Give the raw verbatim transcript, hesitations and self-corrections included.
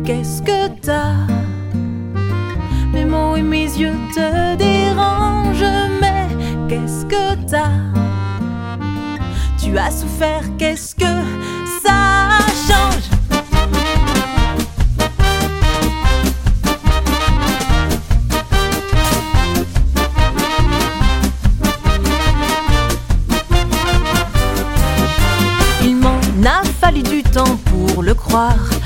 qu'est-ce que t'as? Mes mots et mes yeux te dérangent, mais qu'est-ce que t'as? Tu as souffert, qu'est-ce que ça change? Il m'en a fallu du temps pour le croire.